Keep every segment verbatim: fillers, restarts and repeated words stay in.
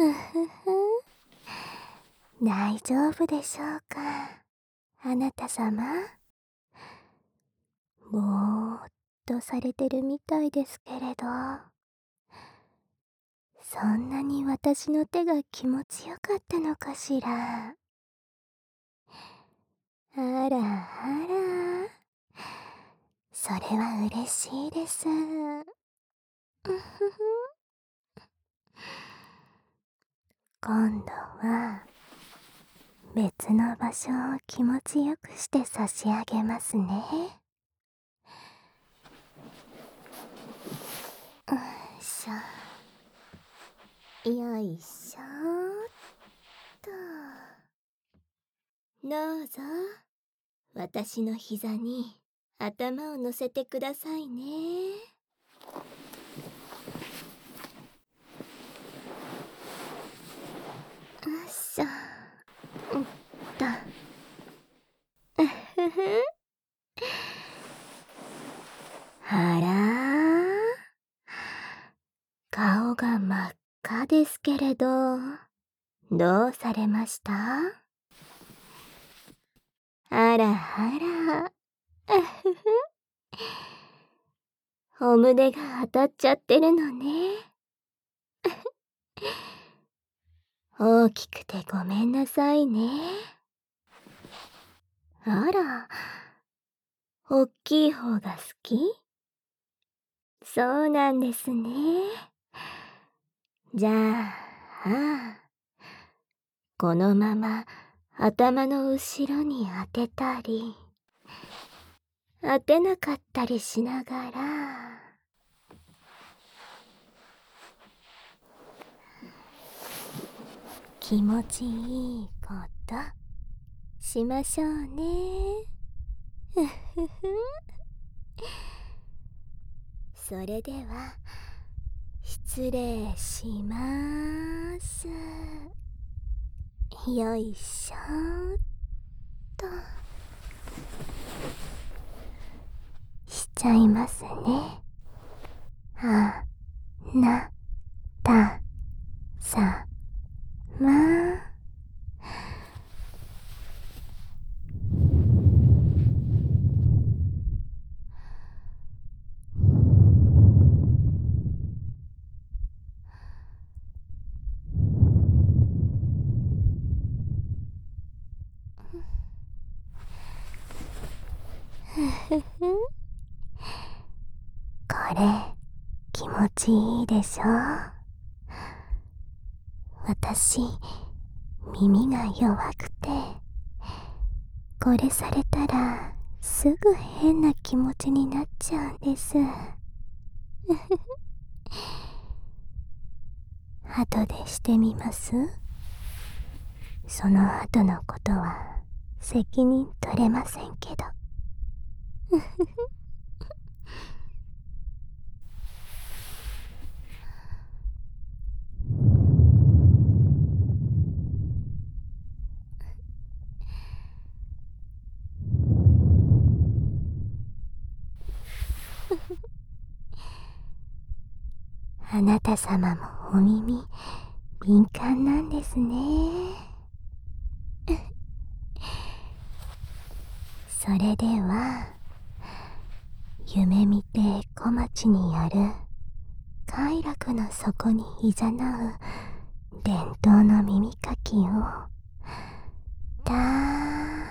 ふふふ。大丈夫でしょうか、あなたさま。ぼーっとされてるみたいですけれど、そんなに私の手が気持ちよかったのかしら。あらあら、それは嬉しいです。うふふ。今度は別の場所を気持ちよくして差し上げますね。よいしょ、よいしょっと。どうぞ私の膝に頭を乗せてくださいね。よいしょ、うんと。うふふ。あら、顔が真っ赤ですけれど、どうされました？あらあら、うふふ。お胸が当たっちゃってるのね。大きくてごめんなさいね。あら、おっきい方が好き？そうなんですね。じゃあ、ああ、このまま頭の後ろに当てたり、当てなかったりしながら、気持ちいいことしましょうね。ふふふ。それでは失礼しまーす。よいしょーっとしちゃいますね。あなたさま。ふふふ。これ気持ちいいでしょ。私耳が弱くて、これされたらすぐ変な気持ちになっちゃうんです。後でしてみます？その後のことは責任取れませんけど。あなた様もお耳敏感なんですね。それでは夢見て小町にある快楽の底にいざなう伝統の耳かきをたっ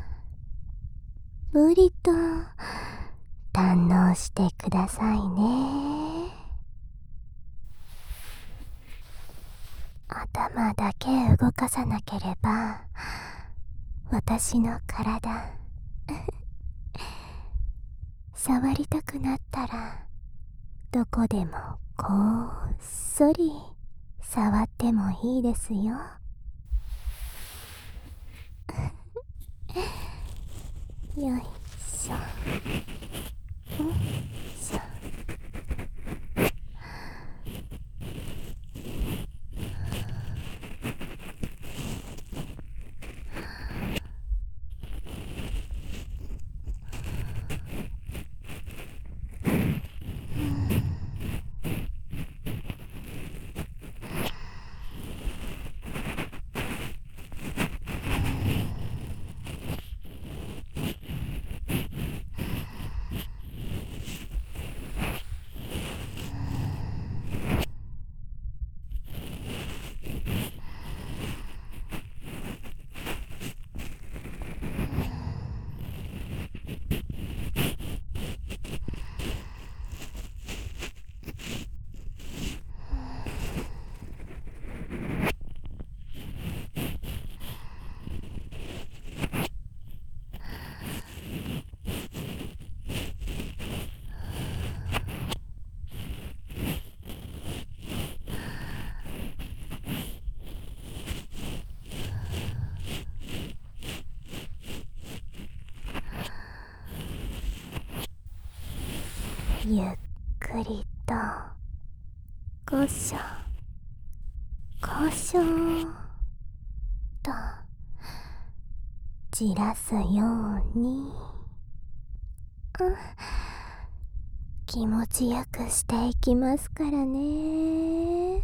ぷりと堪能してくださいね。頭だけ動かさなければ私の体触りたくなったらどこでもこっそり触ってもいいですよ。よいしょ、よいしょ。 ゆっくりとこしょこしょとじらすように、うん、気持ちよくしていきますからね。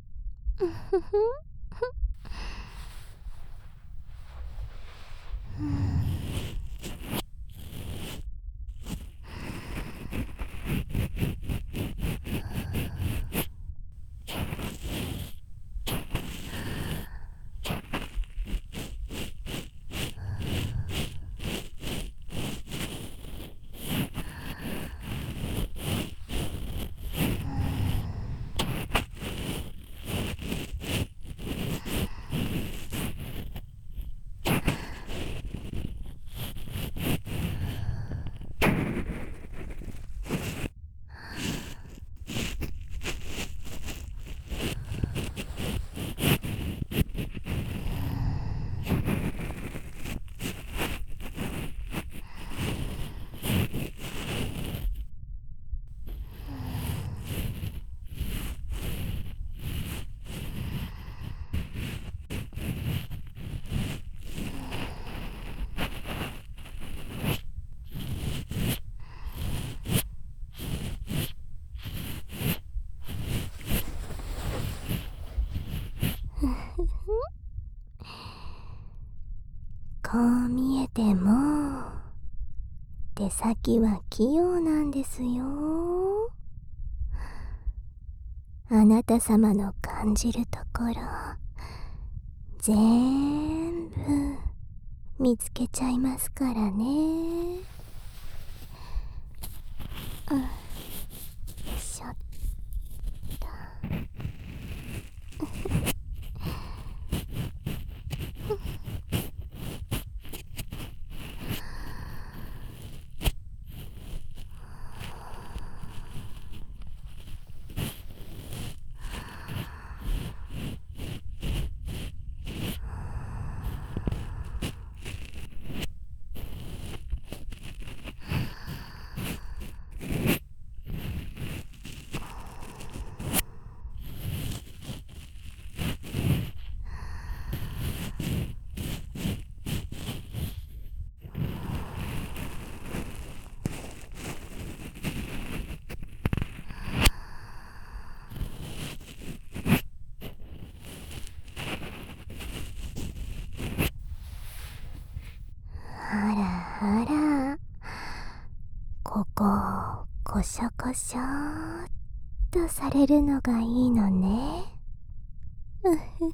こう見えても手先は器用なんですよ。あなた様の感じるところ全部見つけちゃいますからね。うん、よいしょっと。あらあら、ここをコショコショーっとされるのがいいのね。うふふ。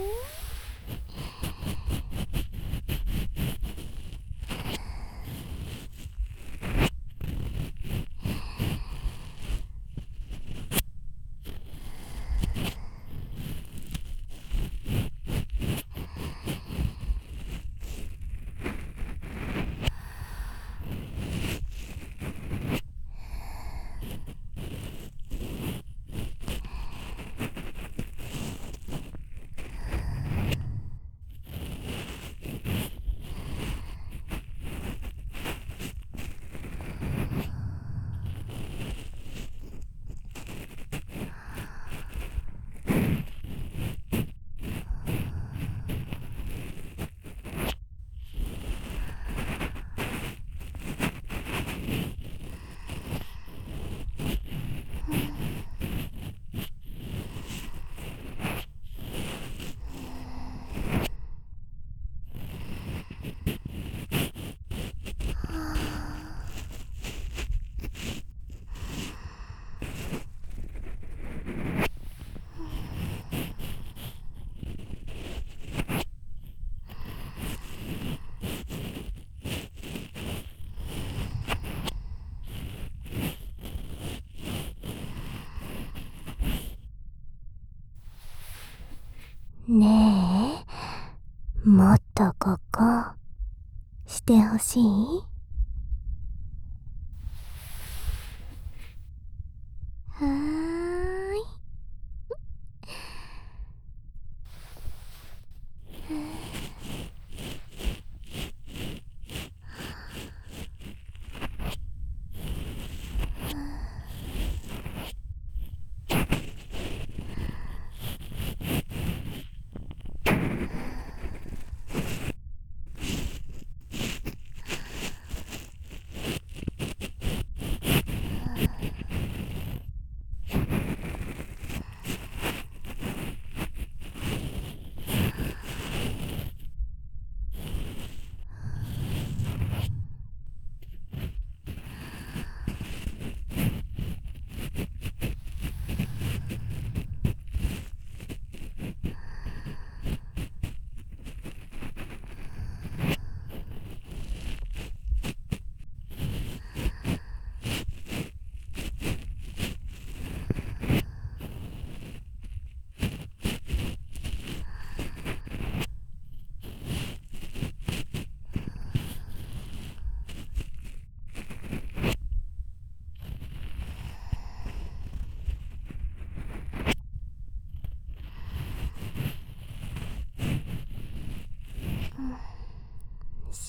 ねえ、もっとここしてほしい？はーい。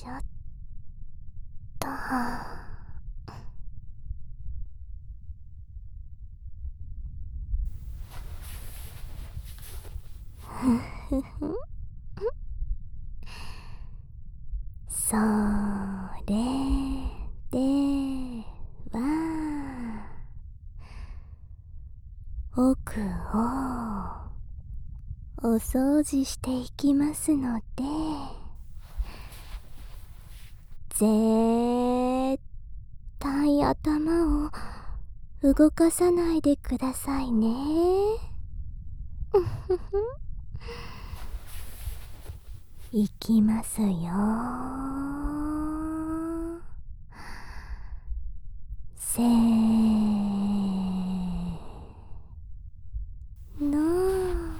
しょっと。ふふふ。それでは奥をお掃除していきますので、絶対頭を動かさないでくださいね。いきますよ。せーの。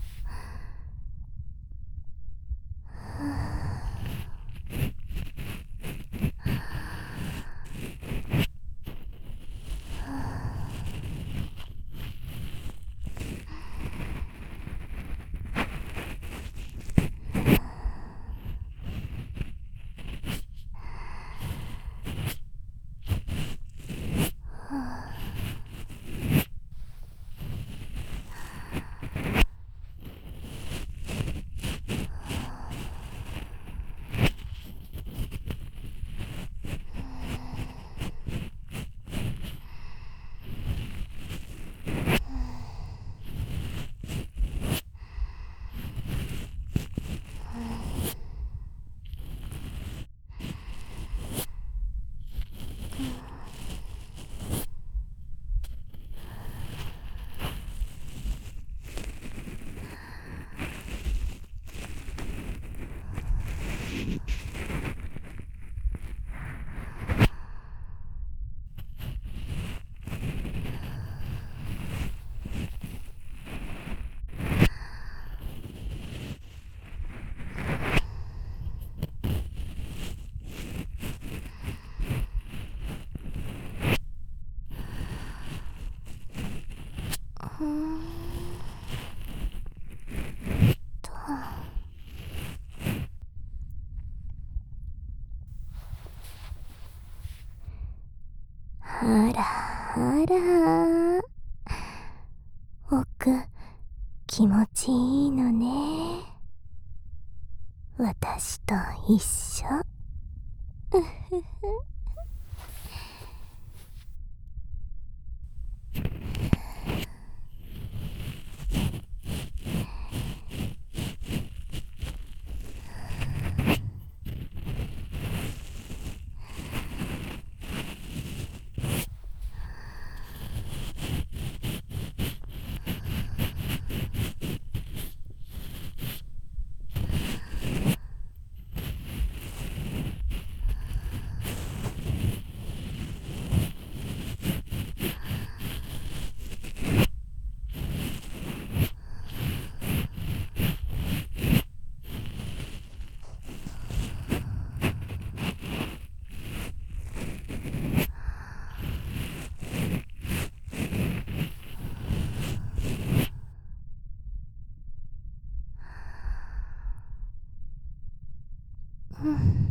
うーんと。あらあら、奥気持ちいいのね。私と一緒。うふふ。うん、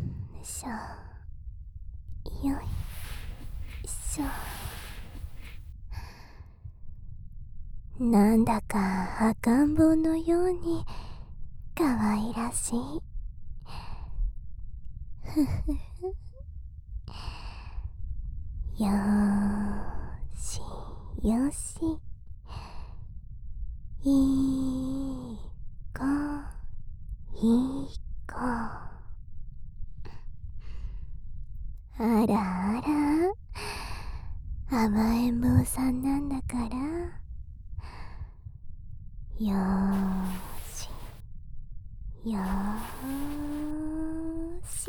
しょ。よいしょ。なんだか赤ん坊のようにかわいらしい。ふふふ。よーしよし。いい子いい子。あらあら、甘えん坊さんなんだから。よーしよーし。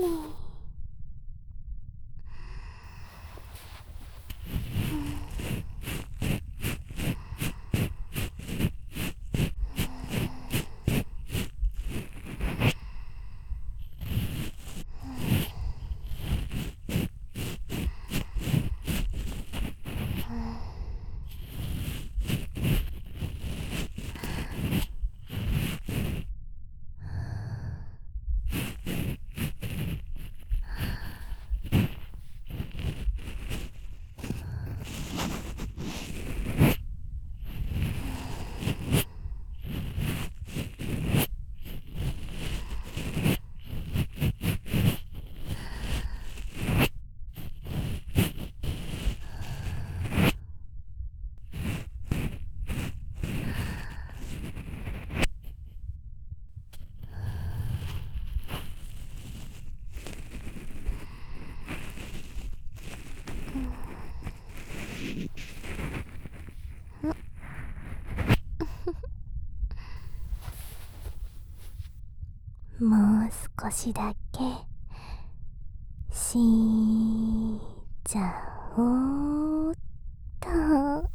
もう少しだけしちゃおうっと。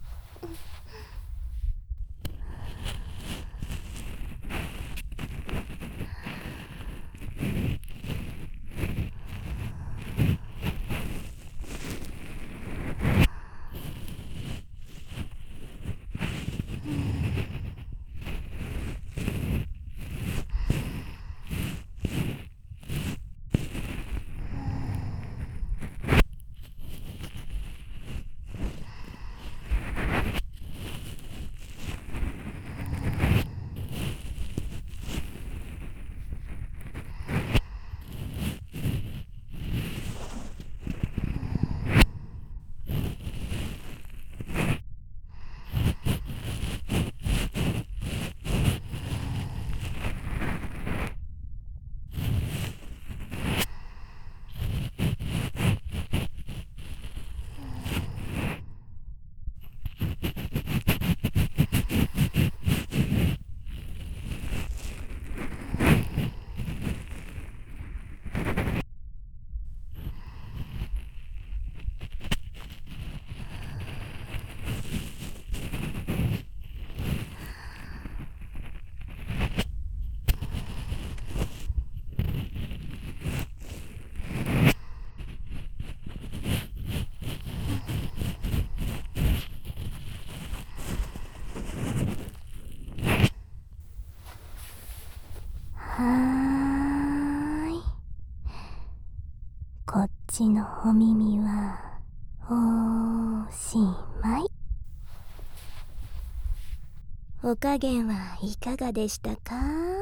はーい。こっちのお耳はおしまい。お加減はいかがでしたか？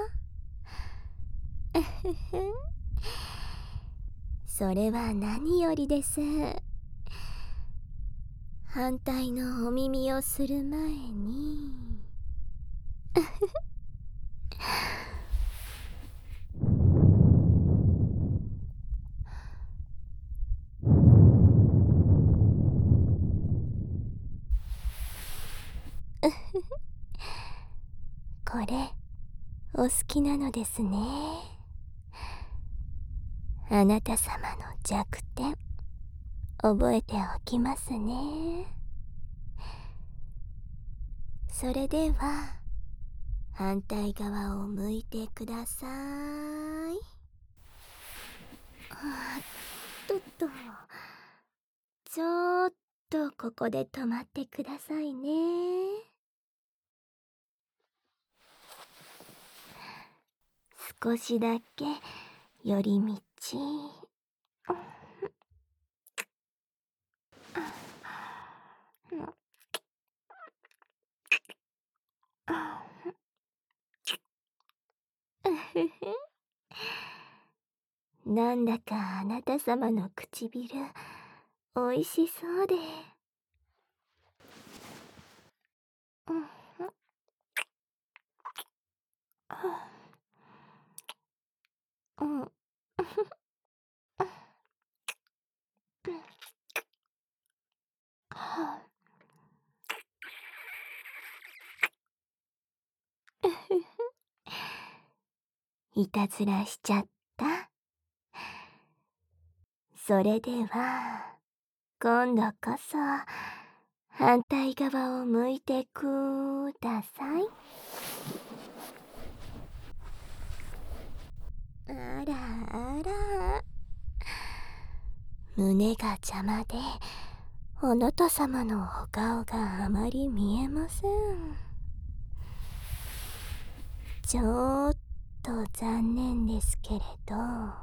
それは何よりです。反対のお耳をする前にこれお好きなのですね。あなた様の弱点覚えておきますね。それでは反対側を向いてください。あっとっと、ちょっとここで止まってくださいね。少しだけ寄り道。なんだかあなた様の唇おいしそうで。うんいたずらしちゃった。それでは今度こそ反対側を向いてください。あらあら、胸が邪魔であなた様のお顔があまり見えません。ちょっと残念ですけれど、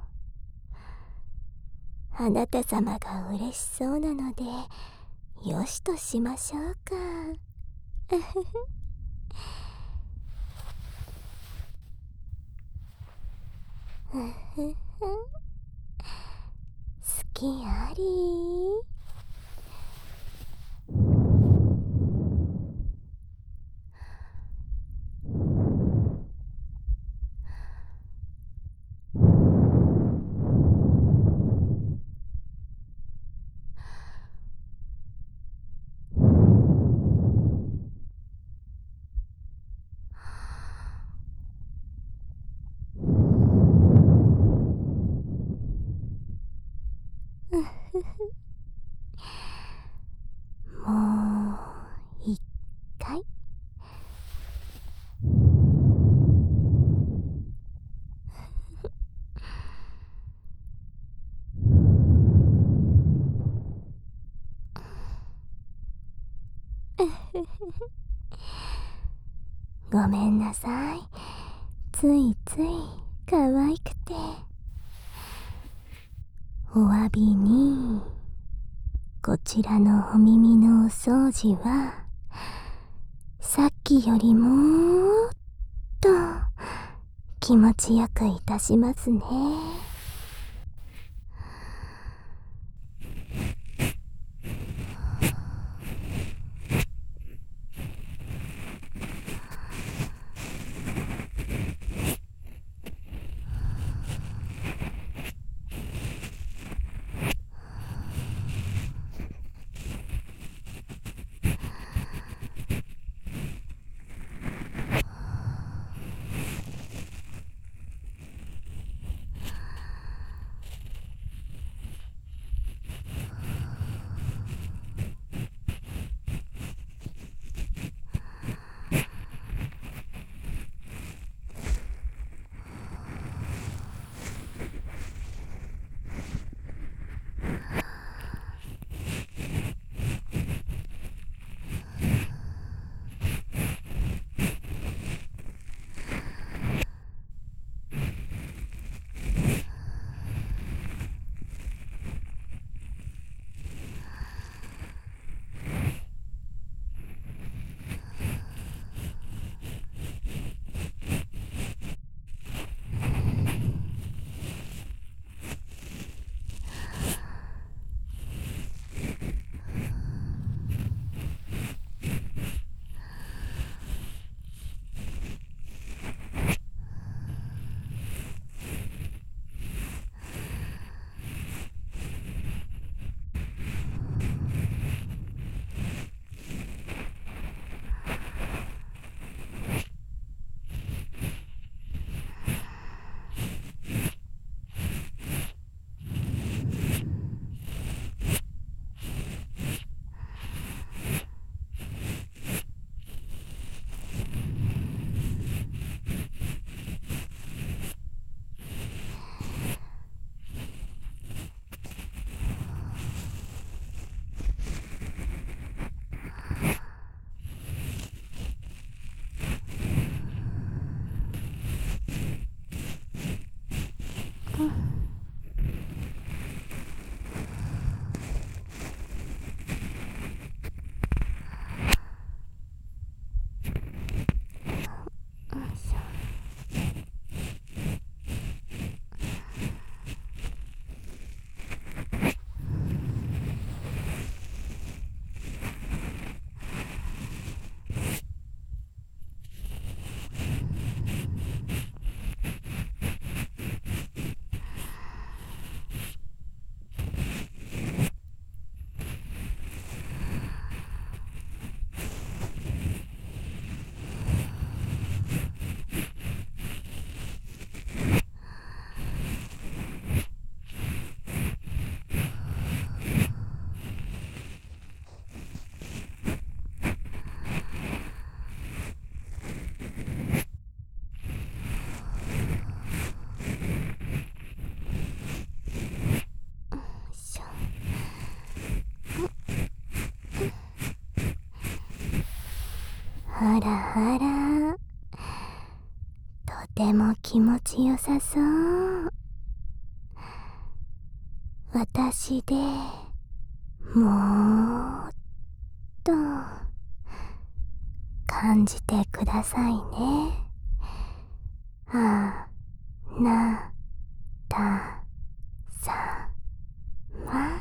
あなた様が嬉しそうなのでよしとしましょうか。好きあり。 ごめんなさい。ついつい可愛くて。お詫びに、こちらのお耳のお掃除は、さっきよりもっと気持ちよくいたしますね。あらあら、とても気持ちよさそう。私でもっと感じてくださいね。あなたさま。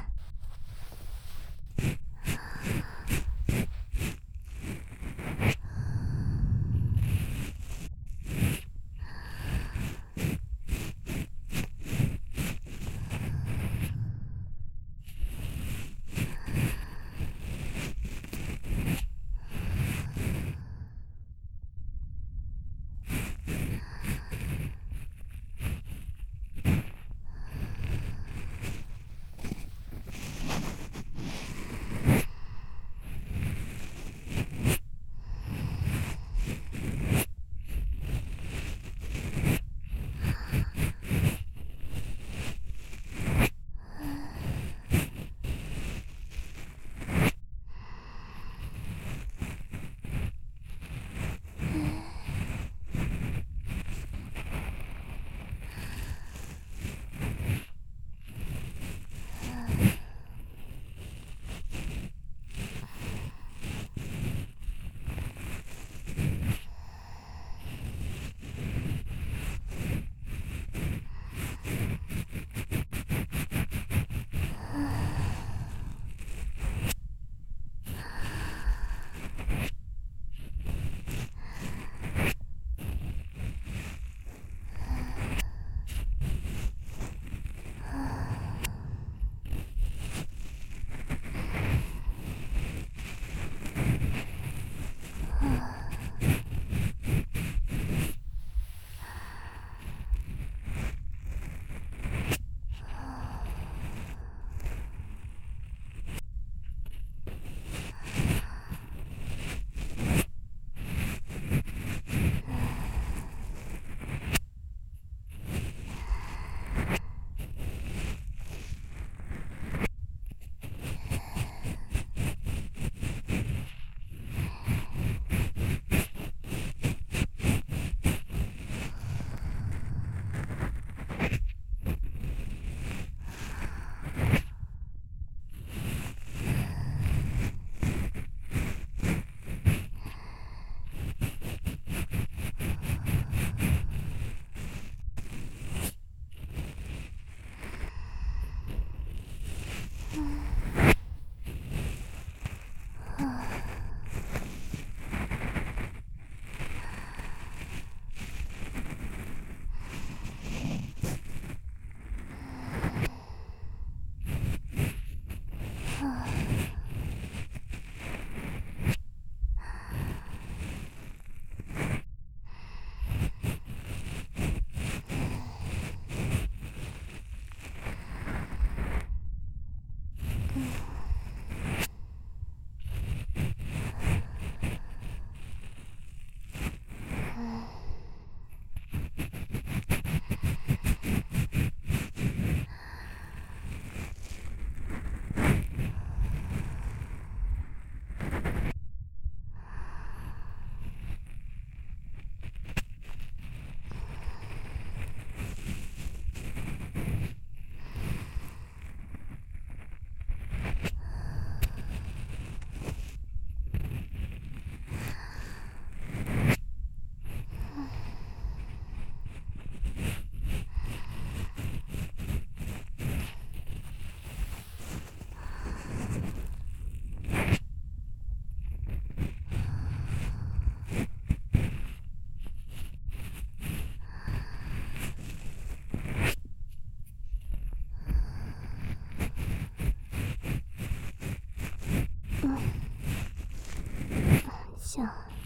しょ。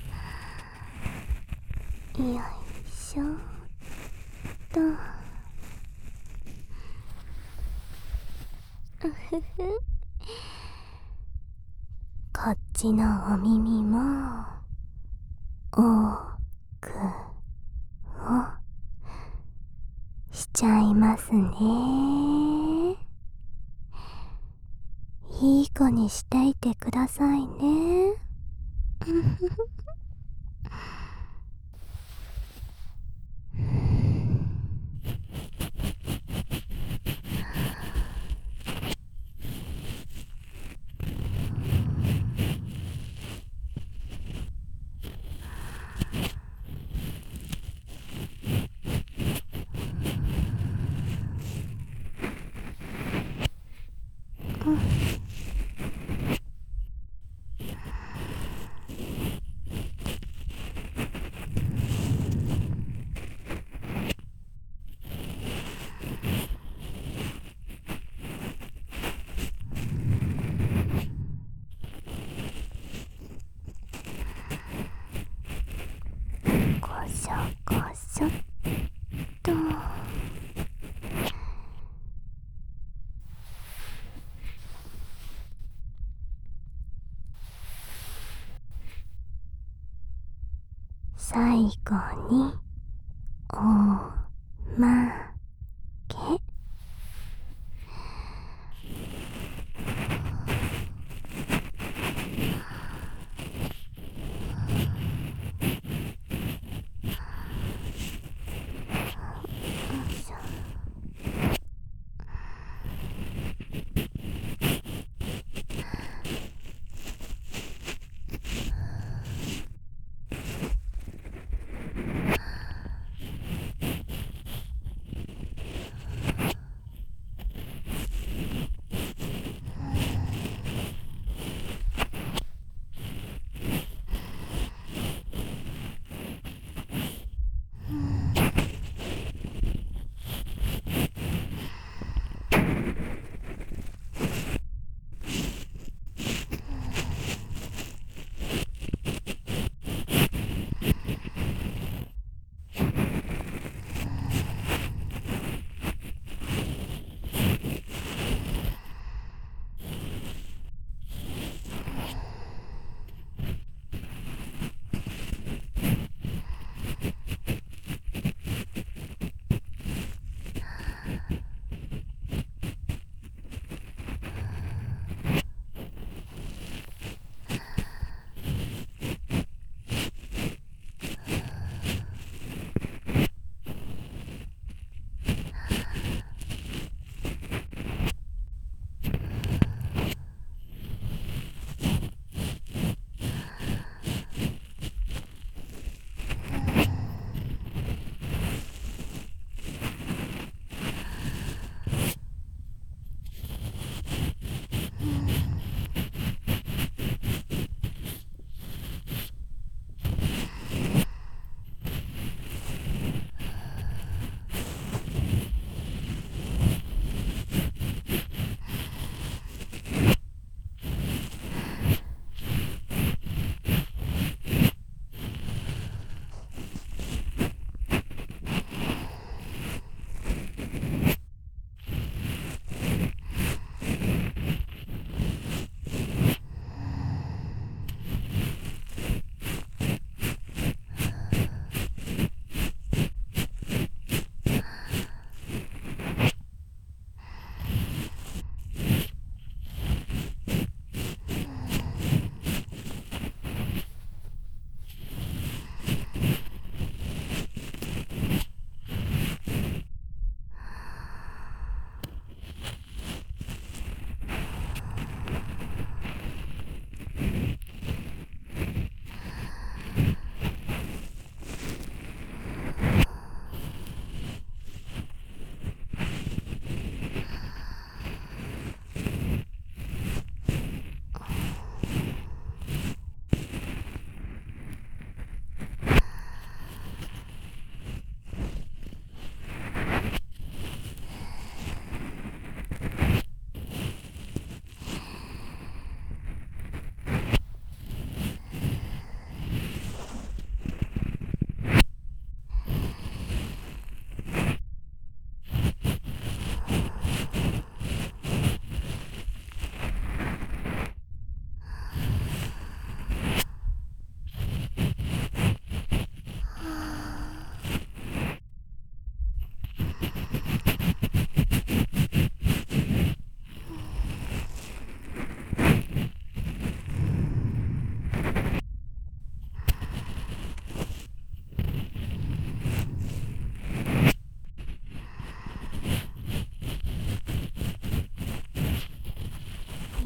よいしょっと。うふふ。こっちのお耳も多くをしちゃいますね。いい子にしていてくださいね。こしょこしょっと。最後におまけ。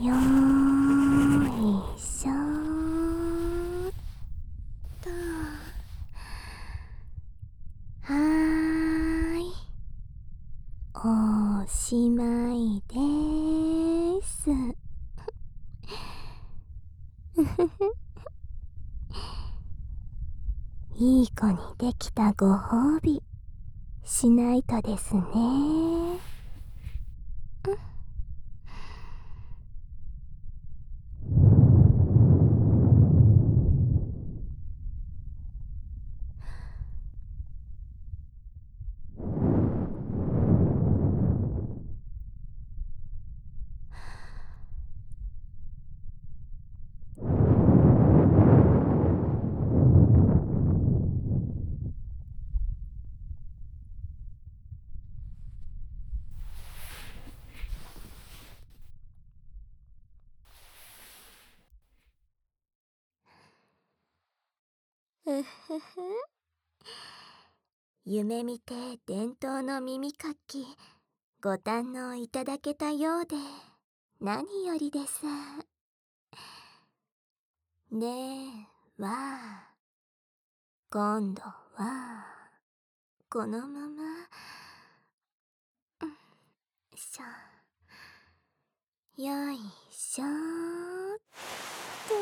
よーいしょーっと。はーい、おしまいでーす。いい子にできたご褒美しないとですね。うふふ。夢見て伝統の耳かきご堪能いただけたようで何よりです。では今度はこのまま、うんしょ、よいしょーっと。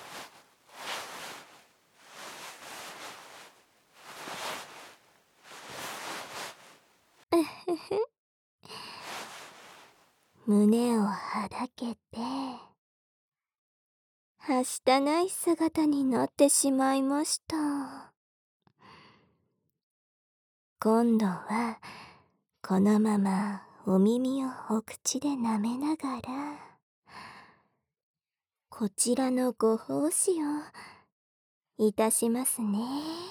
うふふ。胸をはだけてはしたない姿になってしまいました。今度はこのままお耳をお口で舐めながらこちらのご奉仕をいたしますね。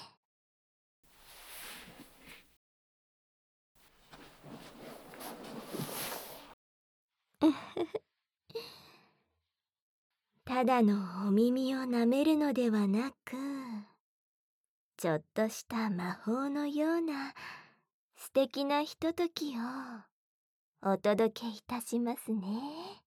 ただのお耳を舐めるのではなく、ちょっとした魔法のような素敵なひとときをお届けいたしますね。